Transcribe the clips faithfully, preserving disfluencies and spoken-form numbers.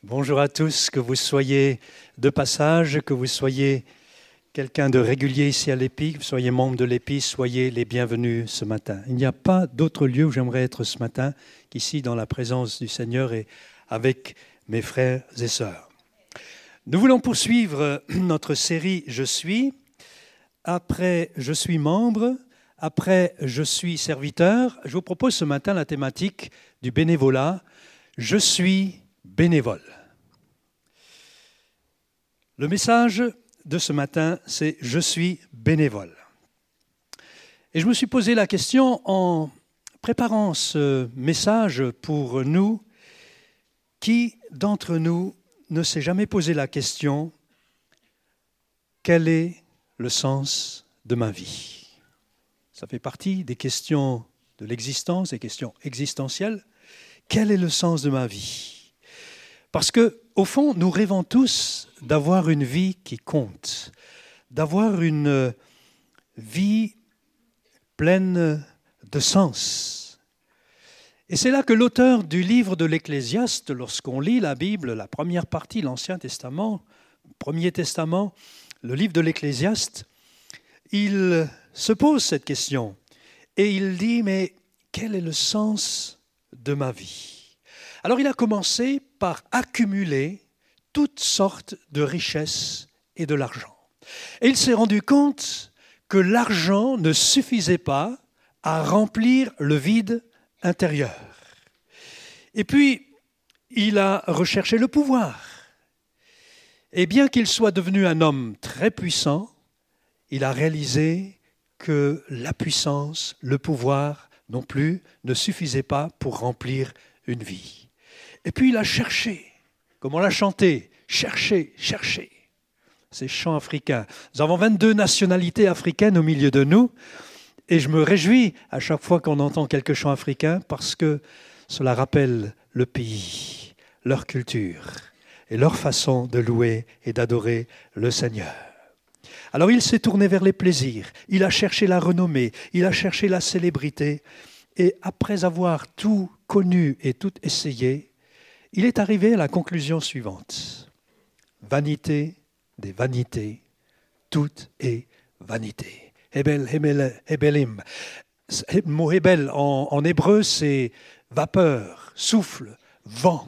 Bonjour à tous, que vous soyez de passage, que vous soyez quelqu'un de régulier ici à l'Épi, que vous soyez membre de l'Épi, soyez les bienvenus ce matin. Il n'y a pas d'autre lieu où j'aimerais être ce matin qu'ici dans la présence du Seigneur et avec mes frères et sœurs. Nous voulons poursuivre notre série « Je suis ». Après « Je suis membre », après « Je suis serviteur », je vous propose ce matin la thématique du bénévolat « Je suis bénévole ». Le message de ce matin, c'est « Je suis bénévole ». Et je me suis posé la question en préparant ce message pour nous, qui d'entre nous ne s'est jamais posé la question « Quel est le sens de ma vie ?» Ça fait partie des questions de l'existence, des questions existentielles. Quel est le sens de ma vie ? Parce que, au fond, nous rêvons tous d'avoir une vie qui compte, d'avoir une vie pleine de sens. Et c'est là que l'auteur du livre de l'Ecclésiaste, lorsqu'on lit la Bible, la première partie, l'Ancien Testament, le Premier Testament, le livre de l'Ecclésiaste, il se pose cette question et il dit « Mais quel est le sens de ma vie ?» Alors il a commencé par accumuler toutes sortes de richesses et de l'argent. Et il s'est rendu compte que l'argent ne suffisait pas à remplir le vide intérieur. Et puis, il a recherché le pouvoir. Et bien qu'il soit devenu un homme très puissant, il a réalisé que la puissance, le pouvoir non plus, ne suffisaient pas pour remplir une vie. Et puis il a cherché, comme on l'a chanté, chercher, chercher. Ces chants africains. Nous avons vingt-deux nationalités africaines au milieu de nous, et je me réjouis à chaque fois qu'on entend quelques chants africains parce que cela rappelle le pays, leur culture et leur façon de louer et d'adorer le Seigneur. Alors il s'est tourné vers les plaisirs, il a cherché la renommée, il a cherché la célébrité, et après avoir tout connu et tout essayé, il est arrivé à la conclusion suivante. Vanité des vanités, tout est vanité. Hebel, hebel, hebelim. Le mot hebel en, en hébreu, c'est vapeur, souffle, vent.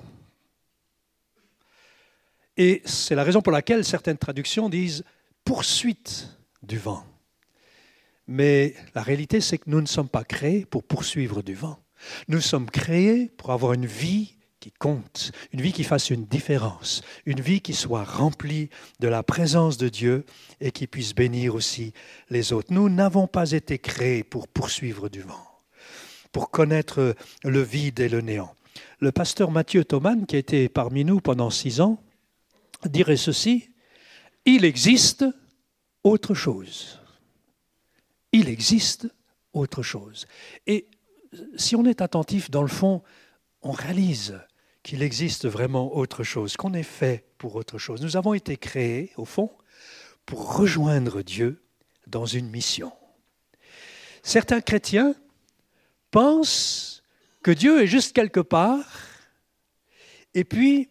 Et c'est la raison pour laquelle certaines traductions disent poursuite du vent. Mais la réalité, c'est que nous ne sommes pas créés pour poursuivre du vent. Nous sommes créés pour avoir une vie qui compte, une vie qui fasse une différence, une vie qui soit remplie de la présence de Dieu et qui puisse bénir aussi les autres. Nous n'avons pas été créés pour poursuivre du vent, pour connaître le vide et le néant. Le pasteur Mathieu Thoman, qui a été parmi nous pendant six ans, dirait ceci, « Il existe autre chose. Il existe autre chose. » Et si on est attentif, dans le fond, on réalise qu'il existe vraiment autre chose, qu'on est fait pour autre chose. Nous avons été créés, au fond, pour rejoindre Dieu dans une mission. Certains chrétiens pensent que Dieu est juste quelque part et puis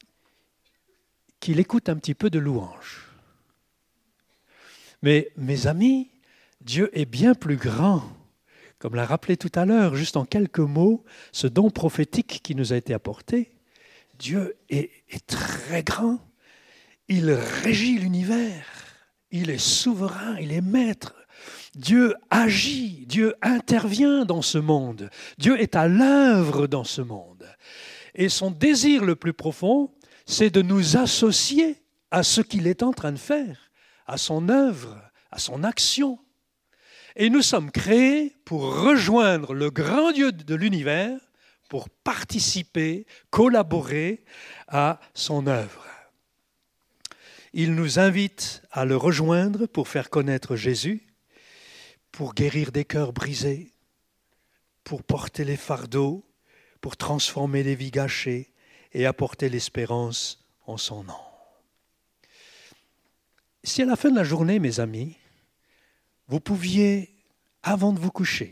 qu'il écoute un petit peu de louanges. Mais mes amis, Dieu est bien plus grand. Comme l'a rappelé tout à l'heure, juste en quelques mots, ce don prophétique qui nous a été apporté, Dieu est, est très grand. Il régit l'univers. Il est souverain, il est maître. Dieu agit, Dieu intervient dans ce monde. Dieu est à l'œuvre dans ce monde. Et son désir le plus profond, c'est de nous associer à ce qu'il est en train de faire, à son œuvre, à son action. Et nous sommes créés pour rejoindre le grand Dieu de l'univers, pour participer, collaborer à son œuvre. Il nous invite à le rejoindre pour faire connaître Jésus, pour guérir des cœurs brisés, pour porter les fardeaux, pour transformer les vies gâchées et apporter l'espérance en son nom. Si à la fin de la journée, mes amis, vous pouviez, avant de vous coucher,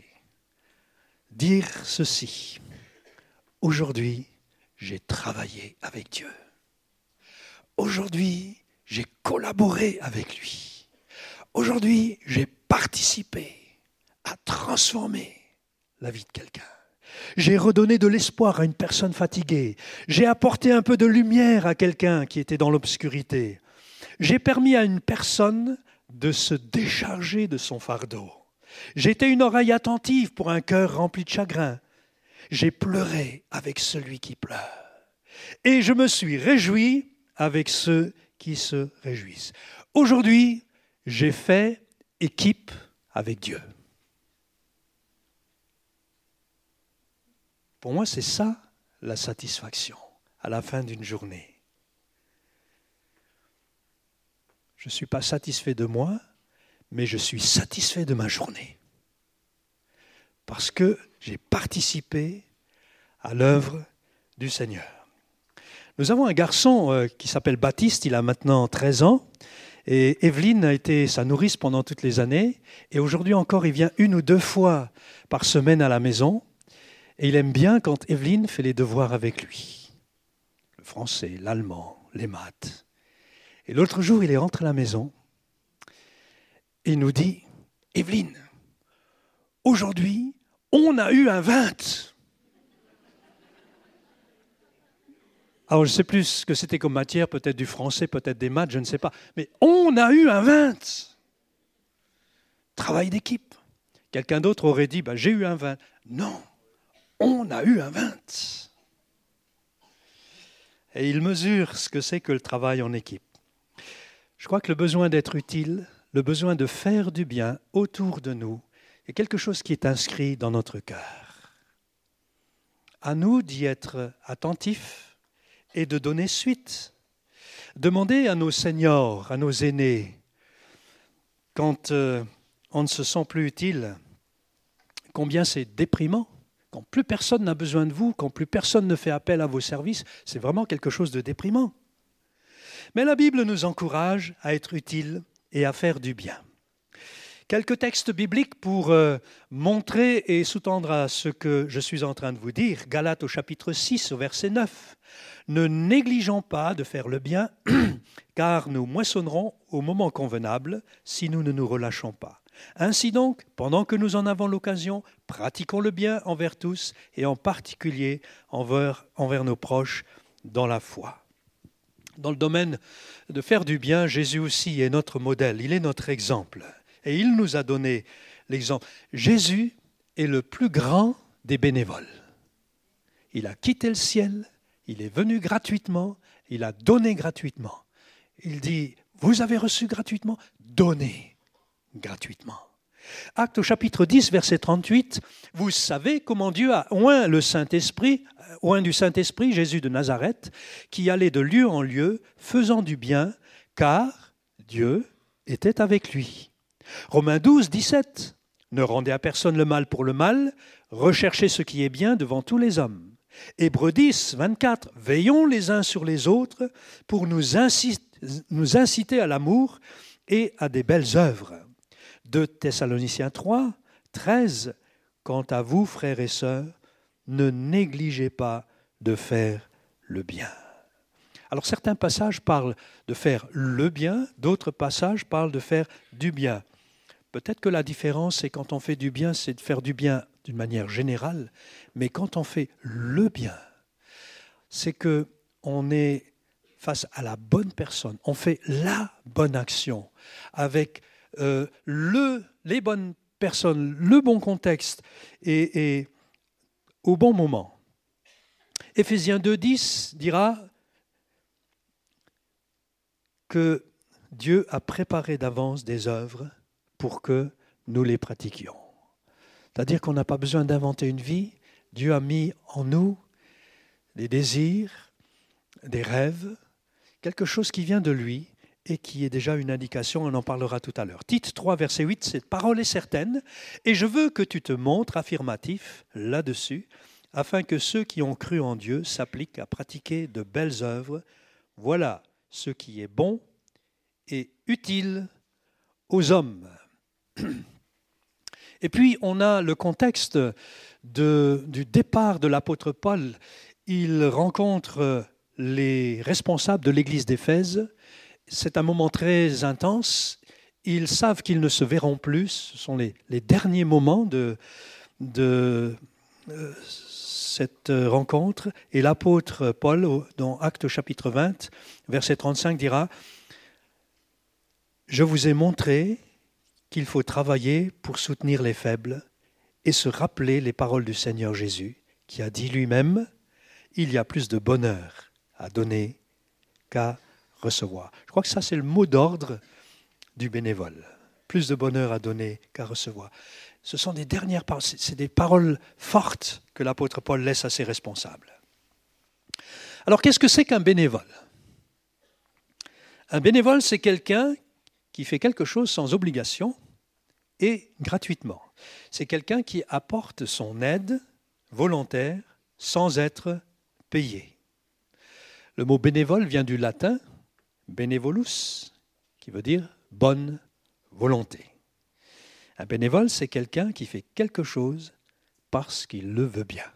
dire ceci. Aujourd'hui, j'ai travaillé avec Dieu. aujourd'hui, j'ai collaboré avec lui. Aujourd'hui, j'ai participé à transformer la vie de quelqu'un. J'ai redonné de l'espoir à une personne fatiguée. J'ai apporté un peu de lumière à quelqu'un qui était dans l'obscurité. J'ai permis à une personne de se décharger de son fardeau. J'ai été une oreille attentive pour un cœur rempli de chagrin. J'ai pleuré avec celui qui pleure. Et je me suis réjoui avec ceux qui se réjouissent. Aujourd'hui, j'ai fait équipe avec Dieu. Pour moi, c'est ça la satisfaction à la fin d'une journée. Je ne suis pas satisfait de moi, mais je suis satisfait de ma journée. Parce que j'ai participé à l'œuvre du Seigneur. Nous avons un garçon euh, qui s'appelle Baptiste, il a maintenant treize ans. Et Evelyne a été sa nourrice pendant toutes les années. Et aujourd'hui encore, il vient une ou deux fois par semaine à la maison. Et il aime bien quand Evelyne fait les devoirs avec lui. Le français, l'allemand, les maths. Et l'autre jour, il est rentré à la maison. Et il nous dit, Evelyne, aujourd'hui, on a eu un vingt. Alors, je ne sais plus ce que c'était comme matière, peut-être du français, peut-être des maths, je ne sais pas. Mais on a eu un vingt. Travail d'équipe. Quelqu'un d'autre aurait dit, bah, j'ai eu un vingt. Non, on a eu un vingt. Et il mesure ce que c'est que le travail en équipe. Je crois que le besoin d'être utile, le besoin de faire du bien autour de nous, est quelque chose qui est inscrit dans notre cœur. À nous d'y être attentifs, et de donner suite. Demandez à nos seniors, à nos aînés, quand euh, on ne se sent plus utile, combien c'est déprimant, quand plus personne n'a besoin de vous, quand plus personne ne fait appel à vos services, c'est vraiment quelque chose de déprimant. Mais la Bible nous encourage à être utiles et à faire du bien. Quelques textes bibliques pour euh, montrer et sous-tendre à ce que je suis en train de vous dire. Galates au chapitre six, au verset neuf. Ne négligeons pas de faire le bien, car nous moissonnerons au moment convenable si nous ne nous relâchons pas. Ainsi donc, pendant que nous en avons l'occasion, pratiquons le bien envers tous et en particulier envers, envers nos proches dans la foi. Dans le domaine de faire du bien, Jésus aussi est notre modèle, il est notre exemple. Et il nous a donné l'exemple. Jésus est le plus grand des bénévoles. Il a quitté le ciel, il est venu gratuitement, il a donné gratuitement. Il dit, vous avez reçu gratuitement, donnez gratuitement. Actes au chapitre dix, verset trente-huit, vous savez comment Dieu a oint le Saint-Esprit, oint du Saint-Esprit, Jésus de Nazareth, qui allait de lieu en lieu, faisant du bien, car Dieu était avec lui. Romains douze, dix-sept, ne rendez à personne le mal pour le mal, recherchez ce qui est bien devant tous les hommes. Hébreux dix, vingt-quatre, veillons les uns sur les autres pour nous inciter, nous inciter à l'amour et à des belles œuvres. deux Thessaloniciens trois, treize, quant à vous, frères et sœurs, ne négligez pas de faire le bien. Alors certains passages parlent de faire le bien, d'autres passages parlent de faire du bien. Peut-être que la différence, c'est quand on fait du bien, c'est de faire du bien d'une manière générale, mais quand on fait le bien, c'est qu'on est face à la bonne personne, on fait la bonne action, avec euh, le, les bonnes personnes, le bon contexte et, et au bon moment. Éphésiens deux, dix dira que Dieu a préparé d'avance des œuvres pour que nous les pratiquions. C'est-à-dire qu'on n'a pas besoin d'inventer une vie. Dieu a mis en nous des désirs, des rêves, quelque chose qui vient de lui et qui est déjà une indication, on en parlera tout à l'heure. Tite trois, verset huit, cette parole est certaine, et je veux que tu te montres affirmatif là-dessus, afin que ceux qui ont cru en Dieu s'appliquent à pratiquer de belles œuvres. Voilà ce qui est bon et utile aux hommes. Et puis, on a le contexte de, du départ de l'apôtre Paul. Il rencontre les responsables de l'église d'Éphèse. C'est un moment très intense. Ils savent qu'ils ne se verront plus. Ce sont les, les derniers moments de, de euh, cette rencontre. Et l'apôtre Paul, dans Actes chapitre vingt, verset trente-cinq, dira « Je vous ai montré qu'il faut travailler pour soutenir les faibles et se rappeler les paroles du Seigneur Jésus, qui a dit lui-même « Il y a plus de bonheur à donner qu'à recevoir ». Je crois que ça, c'est le mot d'ordre du bénévole. Plus de bonheur à donner qu'à recevoir. Ce sont des dernières paroles, c'est des paroles fortes que l'apôtre Paul laisse à ses responsables. Alors, qu'est-ce que c'est qu'un bénévole ? Un bénévole, c'est quelqu'un qui fait quelque chose sans obligation et gratuitement. C'est quelqu'un qui apporte son aide volontaire sans être payé. Le mot bénévole vient du latin benevolus, qui veut dire bonne volonté. Un bénévole, c'est quelqu'un qui fait quelque chose parce qu'il le veut bien.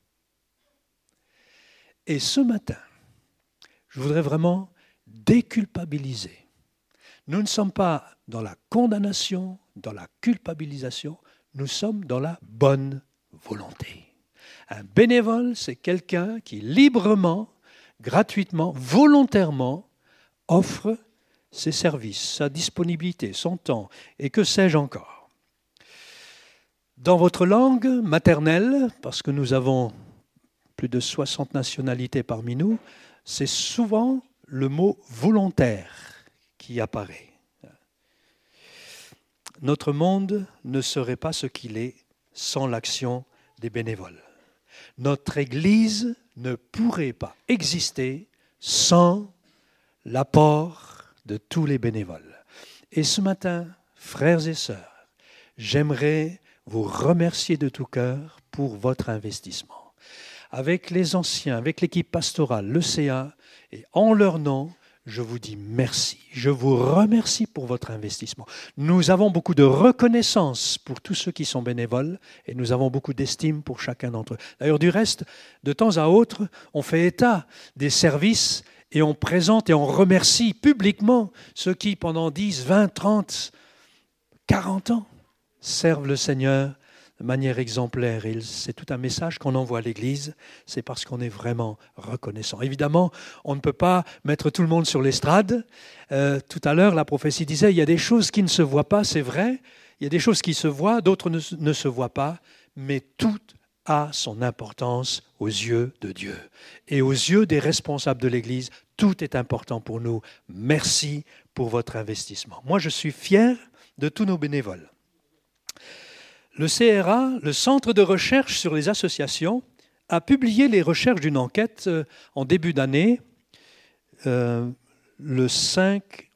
Et ce matin, je voudrais vraiment déculpabiliser. Nous ne sommes pas dans la condamnation, dans la culpabilisation, nous sommes dans la bonne volonté. Un bénévole, c'est quelqu'un qui librement, gratuitement, volontairement offre ses services, sa disponibilité, son temps et que sais-je encore. Dans votre langue maternelle, parce que nous avons plus de soixante nationalités parmi nous, c'est souvent le mot volontaire qui apparaît. Notre monde ne serait pas ce qu'il est sans l'action des bénévoles. Notre Église ne pourrait pas exister sans l'apport de tous les bénévoles. Et ce matin, frères et sœurs, j'aimerais vous remercier de tout cœur pour votre investissement. Avec les anciens, avec l'équipe pastorale, l'E C A, et en leur nom, je vous dis merci. Je vous remercie pour votre investissement. Nous avons beaucoup de reconnaissance pour tous ceux qui sont bénévoles et nous avons beaucoup d'estime pour chacun d'entre eux. D'ailleurs, du reste, de temps à autre, on fait état des services et on présente et on remercie publiquement ceux qui, pendant dix, vingt, trente, quarante ans, servent le Seigneur de manière exemplaire. Et c'est tout un message qu'on envoie à l'Église, c'est parce qu'on est vraiment reconnaissant. Évidemment, on ne peut pas mettre tout le monde sur l'estrade. Euh, tout à l'heure, la prophétie disait, il y a des choses qui ne se voient pas, c'est vrai. Il y a des choses qui se voient, d'autres ne, ne se voient pas, mais tout a son importance aux yeux de Dieu. Et aux yeux des responsables de l'Église, tout est important pour nous. Merci pour votre investissement. Moi, je suis fier de tous nos bénévoles. Le C R A, le Centre de recherche sur les associations, a publié les recherches d'une enquête en début d'année, euh, le cinq,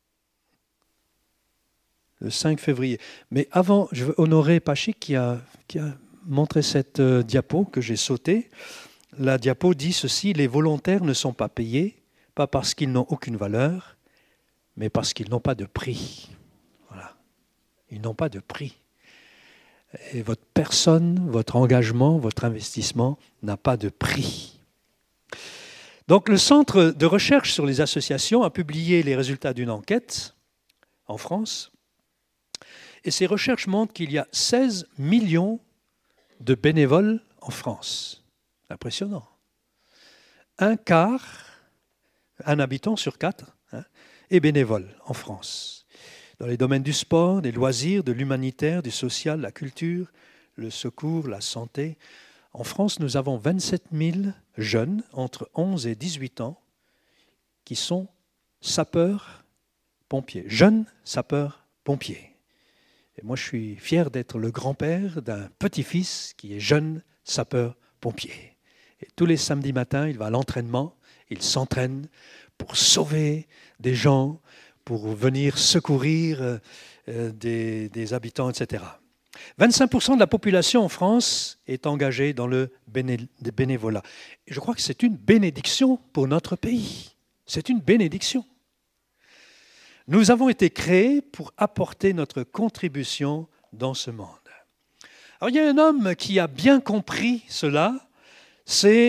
le cinq février. Mais avant, je veux honorer Pachik qui a, qui a montré cette euh, diapo que j'ai sautée. La diapo dit ceci, les volontaires ne sont pas payés, pas parce qu'ils n'ont aucune valeur, mais parce qu'ils n'ont pas de prix. Voilà. Ils n'ont pas de prix. Et votre personne, votre engagement, votre investissement n'a pas de prix. Donc le Centre de recherche sur les associations a publié les résultats d'une enquête en France. Et ces recherches montrent qu'il y a seize millions de bénévoles en France. Impressionnant. Un quart, un habitant sur quatre, hein, est bénévole en France. Dans les domaines du sport, des loisirs, de l'humanitaire, du social, la culture, le secours, la santé. En France, nous avons vingt-sept mille jeunes entre onze et dix-huit ans qui sont sapeurs-pompiers, jeunes sapeurs-pompiers. Et moi, je suis fier d'être le grand-père d'un petit-fils qui est jeune sapeur-pompier. Et tous les samedis matins, il va à l'entraînement, il s'entraîne pour sauver des gens, pour venir secourir euh, des, des habitants, et cetera. vingt-cinq pour cent de la population en France est engagée dans le béné, bénévolat. Et je crois que c'est une bénédiction pour notre pays. C'est une bénédiction. Nous avons été créés pour apporter notre contribution dans ce monde. Alors, il y a un homme qui a bien compris cela, c'est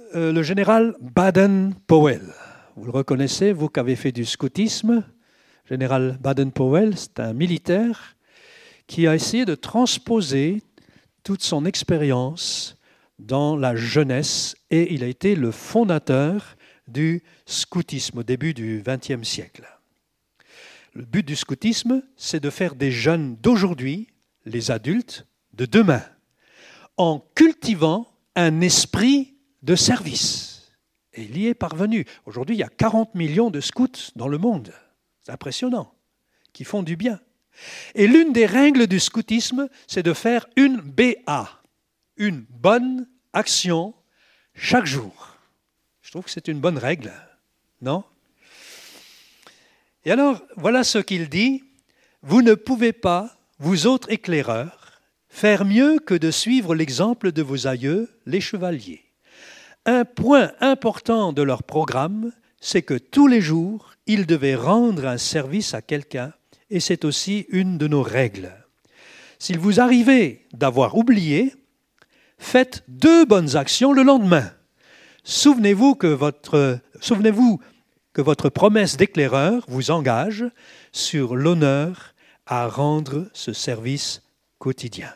euh, le général Baden-Powell. Vous le reconnaissez, vous qui avez fait du scoutisme. Général Baden-Powell, c'est un militaire qui a essayé de transposer toute son expérience dans la jeunesse et il a été le fondateur du scoutisme au début du vingtième siècle. Le but du scoutisme, c'est de faire des jeunes d'aujourd'hui, les adultes de demain, en cultivant un esprit de service. Et il y est parvenu. Aujourd'hui, il y a quarante millions de scouts dans le monde. C'est impressionnant, qui font du bien. Et l'une des règles du scoutisme, c'est de faire une B A, une bonne action chaque jour. Je trouve que c'est une bonne règle, non ? Et alors, voilà ce qu'il dit. Vous ne pouvez pas, vous autres éclaireurs, faire mieux que de suivre l'exemple de vos aïeux, les chevaliers. Un point important de leur programme, c'est que tous les jours, ils devaient rendre un service à quelqu'un, et c'est aussi une de nos règles. S'il vous arrivait d'avoir oublié, faites deux bonnes actions le lendemain. Souvenez-vous que votre, souvenez-vous que votre promesse d'éclaireur vous engage sur l'honneur à rendre ce service quotidien.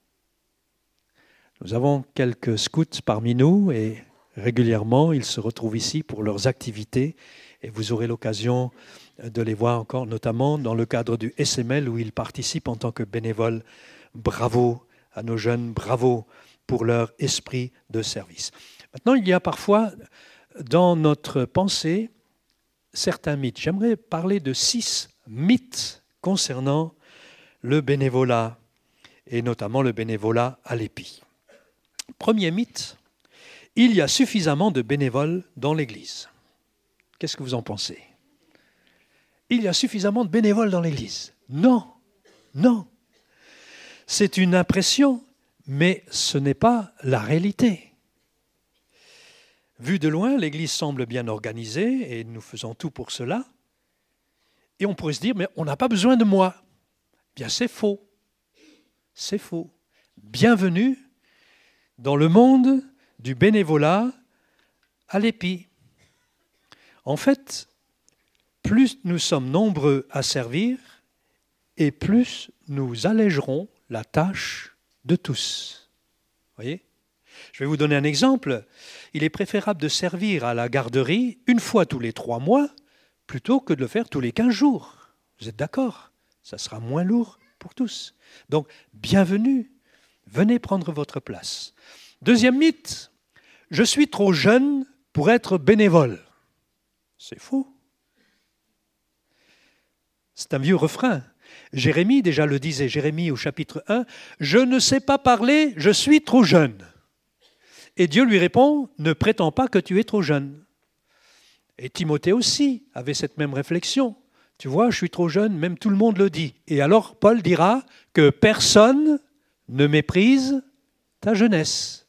Nous avons quelques scouts parmi nous et régulièrement, ils se retrouvent ici pour leurs activités et vous aurez l'occasion de les voir encore, notamment dans le cadre du S M L où ils participent en tant que bénévoles. Bravo à nos jeunes, bravo pour leur esprit de service. Maintenant, il y a parfois dans notre pensée certains mythes. J'aimerais parler de six mythes concernant le bénévolat et notamment le bénévolat à l'épi. Premier mythe, il y a suffisamment de bénévoles dans l'Église. Qu'est-ce que vous en pensez ? Il y a suffisamment de bénévoles dans l'Église. Non, non. C'est une impression, mais ce n'est pas la réalité. Vu de loin, l'Église semble bien organisée et nous faisons tout pour cela. Et on pourrait se dire, mais on n'a pas besoin de moi. Bien, c'est faux. C'est faux. Bienvenue dans le monde du bénévolat à l'épi. En fait, plus nous sommes nombreux à servir et plus nous allégerons la tâche de tous. Voyez ? Je vais vous donner un exemple. Il est préférable de servir à la garderie une fois tous les trois mois plutôt que de le faire tous les quinze jours. Vous êtes d'accord ? Ça sera moins lourd pour tous. Donc, bienvenue. Venez prendre votre place. Deuxième mythe. Je suis trop jeune pour être bénévole. C'est faux. C'est un vieux refrain. Jérémie déjà le disait, Jérémie au chapitre un, « Je ne sais pas parler, je suis trop jeune. » Et Dieu lui répond, « Ne prétends pas que tu es trop jeune. » Et Timothée aussi avait cette même réflexion. « Tu vois, je suis trop jeune, même tout le monde le dit. » Et alors Paul dira que personne ne méprise ta jeunesse.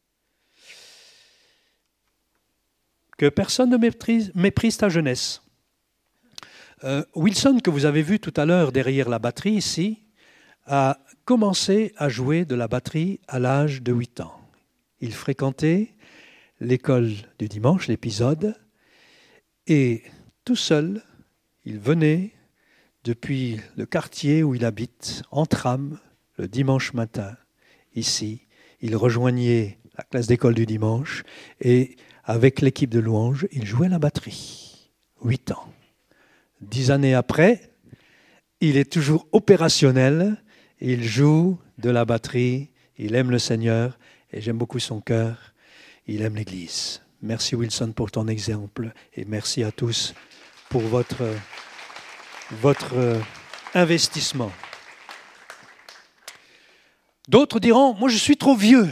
Que personne ne méprise, méprise ta jeunesse. Euh, Wilson, que vous avez vu tout à l'heure derrière la batterie ici, a commencé à jouer de la batterie à l'âge de huit ans. Il fréquentait l'école du dimanche, l'épisode, et tout seul, il venait depuis le quartier où il habite, en tram, le dimanche matin, ici. Il rejoignait la classe d'école du dimanche et avec l'équipe de louange, il jouait la batterie. Huit ans. Dix années après, il est toujours opérationnel, il joue de la batterie, il aime le Seigneur et j'aime beaucoup son cœur, il aime l'Église. Merci Wilson pour ton exemple et merci à tous pour votre, votre investissement. D'autres diront, moi je suis trop vieux.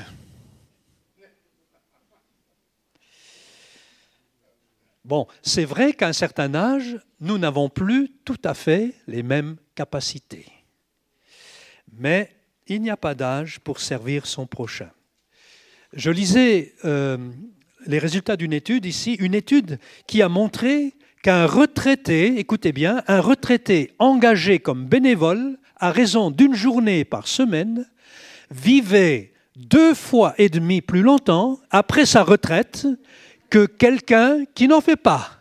Bon, c'est vrai qu'à un certain âge, nous n'avons plus tout à fait les mêmes capacités. Mais il n'y a pas d'âge pour servir son prochain. Je lisais euh, les résultats d'une étude ici, une étude qui a montré qu'un retraité, écoutez bien, un retraité engagé comme bénévole à raison d'une journée par semaine vivait deux fois et demi plus longtemps après sa retraite que quelqu'un qui n'en fait pas.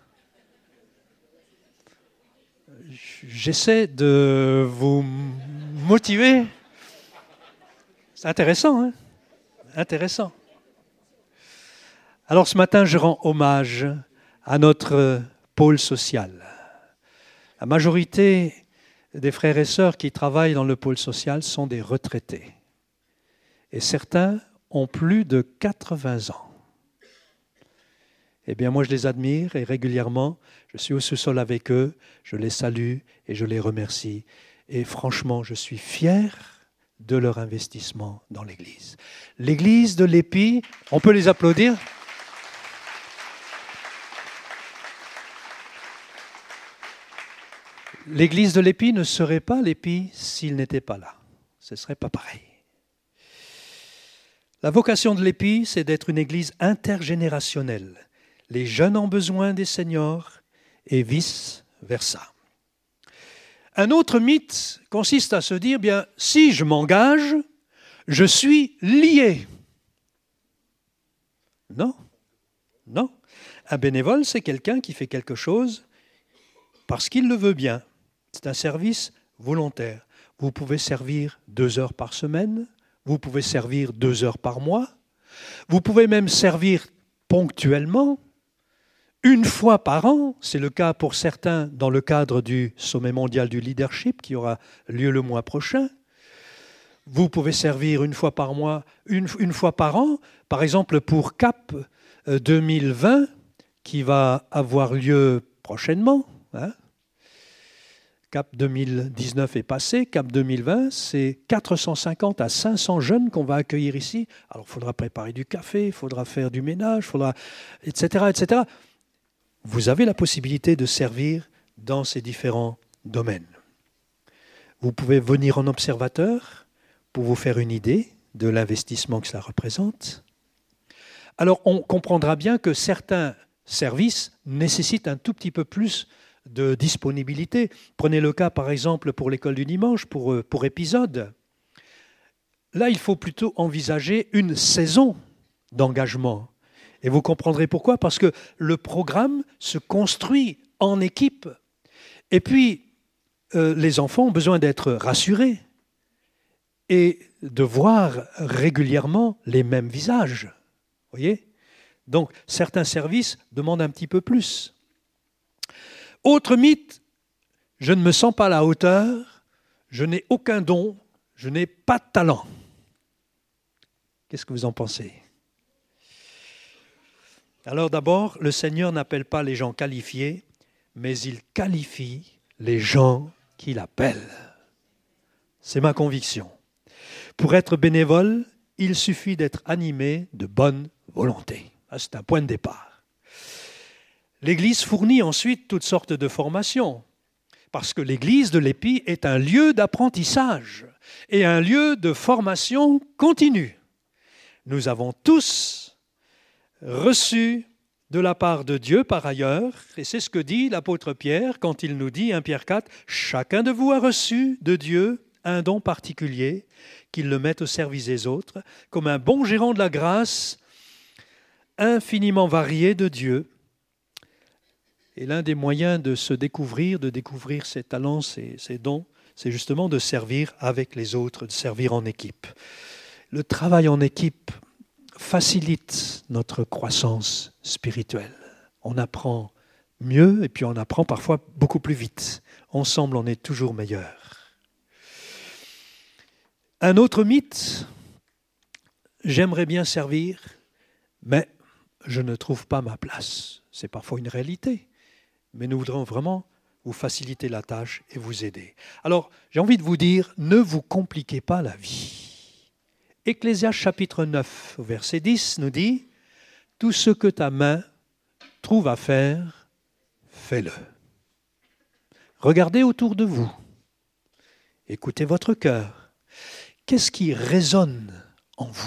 J'essaie de vous motiver. C'est intéressant, hein? Intéressant. Alors ce matin, je rends hommage à notre pôle social. La majorité des frères et sœurs qui travaillent dans le pôle social sont des retraités. Et certains ont plus de quatre-vingts ans. Eh bien, moi, je les admire et régulièrement, je suis au sous-sol avec eux, je les salue et je les remercie. Et franchement, je suis fier de leur investissement dans l'Église. L'Église de l'Épi, on peut les applaudir. L'Église de l'Épi ne serait pas l'Épi s'il n'était pas là. Ce ne serait pas pareil. La vocation de l'Épi, c'est d'être une Église intergénérationnelle. Les jeunes ont besoin des seniors et vice-versa. Un autre mythe consiste à se dire, bien, si je m'engage, je suis lié. Non, non. Un bénévole, c'est quelqu'un qui fait quelque chose parce qu'il le veut bien. C'est un service volontaire. Vous pouvez servir deux heures par semaine, vous pouvez servir deux heures par mois, vous pouvez même servir ponctuellement, une fois par an. C'est le cas pour certains dans le cadre du Sommet mondial du leadership qui aura lieu le mois prochain. Vous pouvez servir une fois par mois, une, une fois par an, par exemple pour CAP deux mille vingt qui va avoir lieu prochainement, hein. CAP deux mille dix-neuf est passé, CAP deux mille vingt, c'est quatre cent cinquante à cinq cents jeunes qu'on va accueillir ici. Alors, il faudra préparer du café, il faudra faire du ménage, il faudra, et cetera, et cetera. Vous avez la possibilité de servir dans ces différents domaines. Vous pouvez venir en observateur pour vous faire une idée de l'investissement que cela représente. Alors, on comprendra bien que certains services nécessitent un tout petit peu plus de disponibilité. Prenez le cas, par exemple, pour l'école du dimanche, pour, pour épisode. Là, il faut plutôt envisager une saison d'engagement. Et vous comprendrez pourquoi, parce que le programme se construit en équipe. Et puis, euh, les enfants ont besoin d'être rassurés et de voir régulièrement les mêmes visages. Vous voyez ? Donc, certains services demandent un petit peu plus. Autre mythe, je ne me sens pas à la hauteur, je n'ai aucun don, je n'ai pas de talent. Qu'est-ce que vous en pensez ? Alors d'abord, le Seigneur n'appelle pas les gens qualifiés, mais il qualifie les gens qu'il appelle. C'est ma conviction. Pour être bénévole, il suffit d'être animé de bonne volonté. C'est un point de départ. L'Église fournit ensuite toutes sortes de formations, parce que l'Église de l'Épi est un lieu d'apprentissage et un lieu de formation continue. Nous avons tous reçu de la part de Dieu par ailleurs, et c'est ce que dit l'apôtre Pierre quand il nous dit, un Pierre quatre, « Chacun de vous a reçu de Dieu un don particulier, qu'il le mette au service des autres, comme un bon gérant de la grâce infiniment variée de Dieu. » Et l'un des moyens de se découvrir, de découvrir ses talents, ses, ses dons, c'est justement de servir avec les autres, de servir en équipe. Le travail en équipe facilite notre croissance spirituelle. On apprend mieux et puis on apprend parfois beaucoup plus vite. Ensemble, on est toujours meilleur. Un autre mythe, j'aimerais bien servir, mais je ne trouve pas ma place. C'est parfois une réalité. Mais nous voudrons vraiment vous faciliter la tâche et vous aider. Alors, j'ai envie de vous dire, ne vous compliquez pas la vie. Ecclésiaste chapitre neuf, verset dix nous dit « Tout ce que ta main trouve à faire, fais-le. » Regardez autour de vous. Écoutez votre cœur. Qu'est-ce qui résonne en vous ?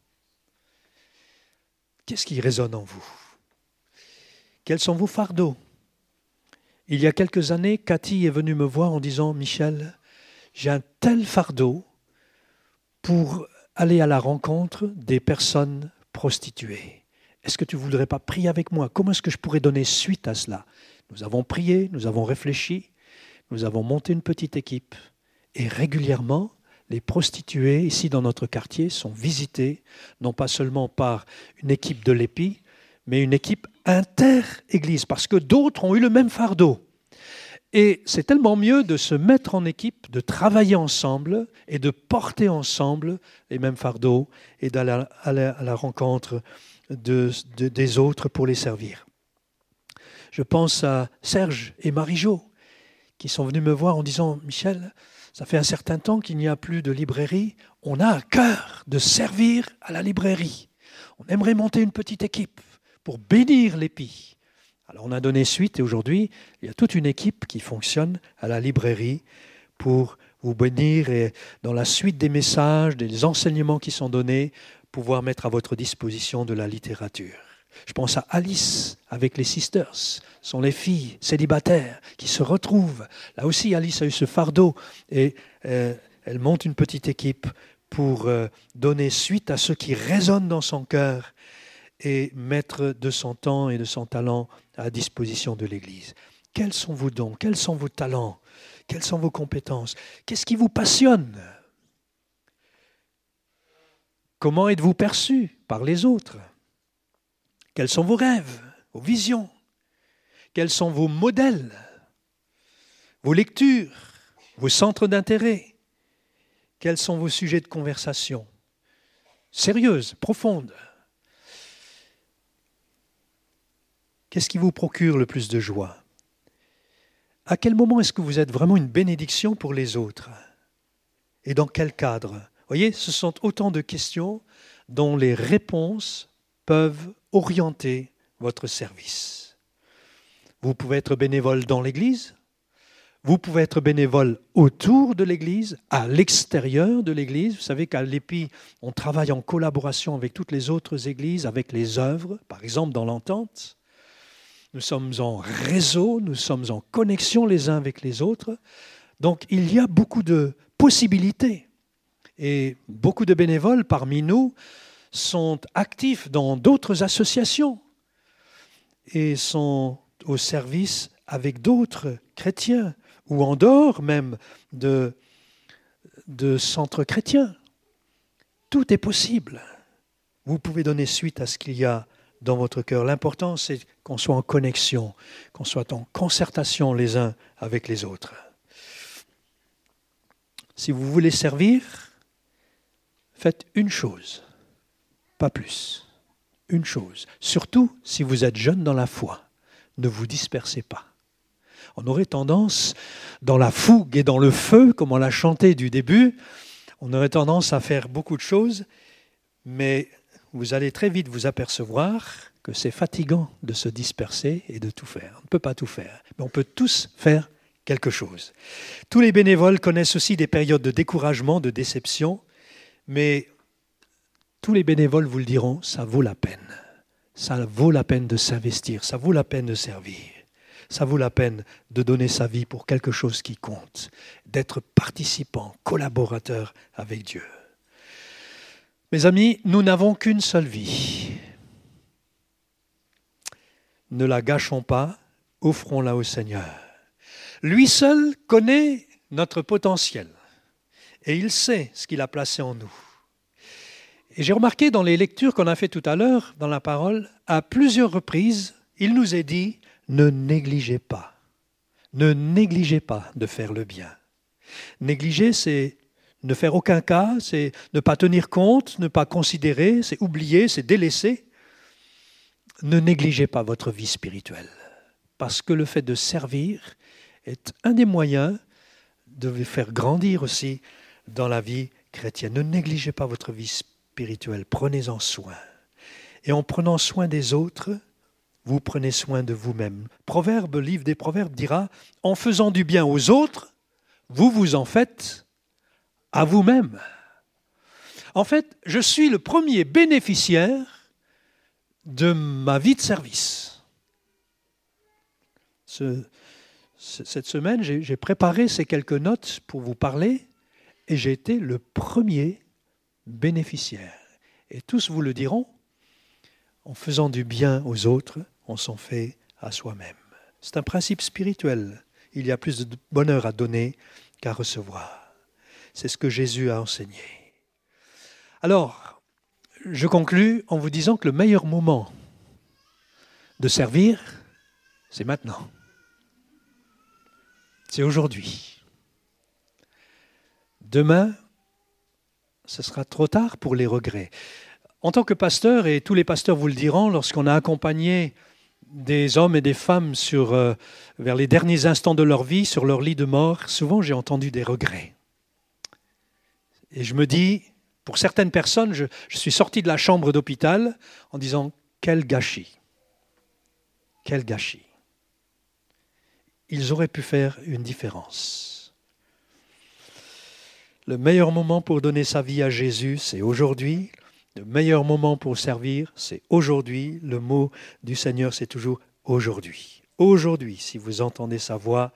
Qu'est-ce qui résonne en vous ? Quels sont vos fardeaux ? Il y a quelques années, Cathy est venue me voir en disant « Michel, j'ai un tel fardeau pour aller à la rencontre des personnes prostituées. Est-ce que tu ne voudrais pas prier avec moi? Comment est-ce que je pourrais donner suite à cela? Nous avons prié, nous avons réfléchi, nous avons monté une petite équipe. Et régulièrement, les prostituées ici dans notre quartier sont visitées, non pas seulement par une équipe de l'E P I, mais une équipe inter-église, parce que d'autres ont eu le même fardeau. Et c'est tellement mieux de se mettre en équipe, de travailler ensemble et de porter ensemble les mêmes fardeaux et d'aller à la, à la rencontre de, de, des autres pour les servir. Je pense à Serge et Marie-Jo qui sont venus me voir en disant « Michel, ça fait un certain temps qu'il n'y a plus de librairie. On a à cœur de servir à la librairie. On aimerait monter une petite équipe pour bénir l'E P I. » Alors on a donné suite et aujourd'hui, il y a toute une équipe qui fonctionne à la librairie pour vous bénir et dans la suite des messages, des enseignements qui sont donnés, pouvoir mettre à votre disposition de la littérature. Je pense à Alice avec les Sisters, ce sont les filles célibataires qui se retrouvent. Là aussi, Alice a eu ce fardeau et euh, elle monte une petite équipe pour euh, donner suite à ce qui résonne dans son cœur et mettre de son temps et de son talent à disposition de l'Église. Quels sont vos dons? Quels sont vos talents? Quelles sont vos compétences? Qu'est-ce qui vous passionne? Comment êtes-vous perçu par les autres? Quels sont vos rêves, vos visions? Quels sont vos modèles, vos lectures, vos centres d'intérêt? Quels sont vos sujets de conversation? Sérieuses, profondes. Qu'est-ce qui vous procure le plus de joie? À quel moment est-ce que vous êtes vraiment une bénédiction pour les autres? Et dans quel cadre? Vous voyez, ce sont autant de questions dont les réponses peuvent orienter votre service. Vous pouvez être bénévole dans l'Église, vous pouvez être bénévole autour de l'Église, à l'extérieur de l'Église. Vous savez qu'à l'E P I, on travaille en collaboration avec toutes les autres églises, avec les œuvres, par exemple dans l'entente. Nous sommes en réseau, nous sommes en connexion les uns avec les autres. Donc il y a beaucoup de possibilités. Et beaucoup de bénévoles parmi nous sont actifs dans d'autres associations et sont au service avec d'autres chrétiens ou en dehors même de, de centres chrétiens. Tout est possible. Vous pouvez donner suite à ce qu'il y a dans votre cœur. L'important, c'est qu'on soit en connexion, qu'on soit en concertation les uns avec les autres. Si vous voulez servir, faites une chose, pas plus. Une chose. Surtout si vous êtes jeune dans la foi, ne vous dispersez pas. On aurait tendance, dans la fougue et dans le feu, comme on l'a chanté du début, on aurait tendance à faire beaucoup de choses, mais vous allez très vite vous apercevoir que c'est fatigant de se disperser et de tout faire. On ne peut pas tout faire, mais on peut tous faire quelque chose. Tous les bénévoles connaissent aussi des périodes de découragement, de déception, mais tous les bénévoles vous le diront, ça vaut la peine. Ça vaut la peine de s'investir, ça vaut la peine de servir. Ça vaut la peine de donner sa vie pour quelque chose qui compte, d'être participant, collaborateur avec Dieu. Mes amis, nous n'avons qu'une seule vie. Ne la gâchons pas, offrons-la au Seigneur. Lui seul connaît notre potentiel et il sait ce qu'il a placé en nous. Et j'ai remarqué dans les lectures qu'on a fait tout à l'heure, dans la parole, à plusieurs reprises, il nous est dit « ne négligez pas, ne négligez pas de faire le bien ». Négliger, c'est ne faire aucun cas, c'est ne pas tenir compte, ne pas considérer, c'est oublier, c'est délaisser. Ne négligez pas votre vie spirituelle, parce que le fait de servir est un des moyens de vous faire grandir aussi dans la vie chrétienne. Ne négligez pas votre vie spirituelle, prenez-en soin. Et en prenant soin des autres, vous prenez soin de vous-même. Proverbe, livre des Proverbes dira, en faisant du bien aux autres, vous vous en faites à vous-même. En fait, je suis le premier bénéficiaire de ma vie de service. Ce, cette semaine, j'ai, j'ai préparé ces quelques notes pour vous parler et j'ai été le premier bénéficiaires. Et tous vous le diront, en faisant du bien aux autres, on s'en fait à soi-même. C'est un principe spirituel. Il y a plus de bonheur à donner qu'à recevoir. C'est ce que Jésus a enseigné. Alors, je conclus en vous disant que le meilleur moment de servir, c'est maintenant. C'est aujourd'hui. Demain, ce sera trop tard pour les regrets. En tant que pasteur, et tous les pasteurs vous le diront, lorsqu'on a accompagné des hommes et des femmes sur, euh, vers les derniers instants de leur vie, sur leur lit de mort, souvent j'ai entendu des regrets. Et je me dis, pour certaines personnes, je, je suis sorti de la chambre d'hôpital en disant « quel gâchis !» Quel gâchis ! Ils auraient pu faire une différence. Le meilleur moment pour donner sa vie à Jésus, c'est aujourd'hui. Le meilleur moment pour servir, c'est aujourd'hui. Le mot du Seigneur, c'est toujours aujourd'hui. Aujourd'hui, si vous entendez sa voix,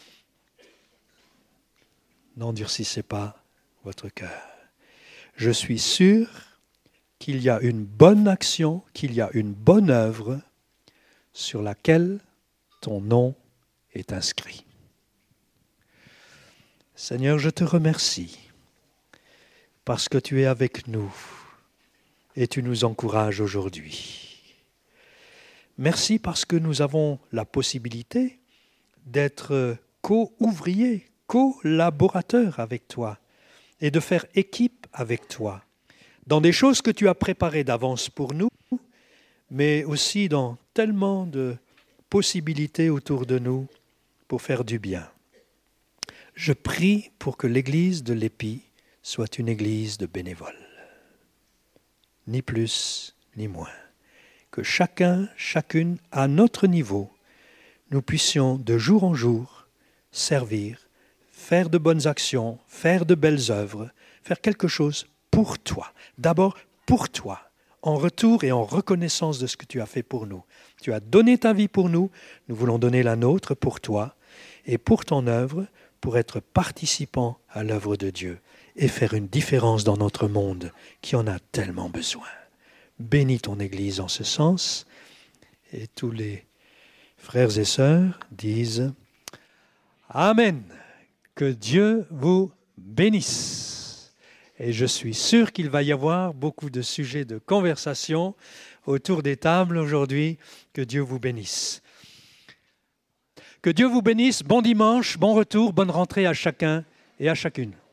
n'endurcissez pas votre cœur. Je suis sûr qu'il y a une bonne action, qu'il y a une bonne œuvre sur laquelle ton nom est inscrit. Seigneur, je te remercie parce que tu es avec nous et tu nous encourages aujourd'hui. Merci parce que nous avons la possibilité d'être co-ouvriers, collaborateurs avec toi et de faire équipe avec toi dans des choses que tu as préparées d'avance pour nous, mais aussi dans tellement de possibilités autour de nous pour faire du bien. Je prie pour que l'Église de l'Épi soit une Église de bénévoles. Ni plus, ni moins. Que chacun, chacune, à notre niveau, nous puissions de jour en jour servir, faire de bonnes actions, faire de belles œuvres, faire quelque chose pour toi. D'abord pour toi, en retour et en reconnaissance de ce que tu as fait pour nous. Tu as donné ta vie pour nous, nous voulons donner la nôtre pour toi et pour ton œuvre, pour être participants à l'œuvre de Dieu et faire une différence dans notre monde qui en a tellement besoin. Bénis ton Église en ce sens et tous les frères et sœurs disent Amen. Que Dieu vous bénisse. Et je suis sûr qu'il va y avoir beaucoup de sujets de conversation autour des tables aujourd'hui. Que Dieu vous bénisse. Que Dieu vous bénisse. Bon dimanche, bon retour, bonne rentrée à chacun et à chacune.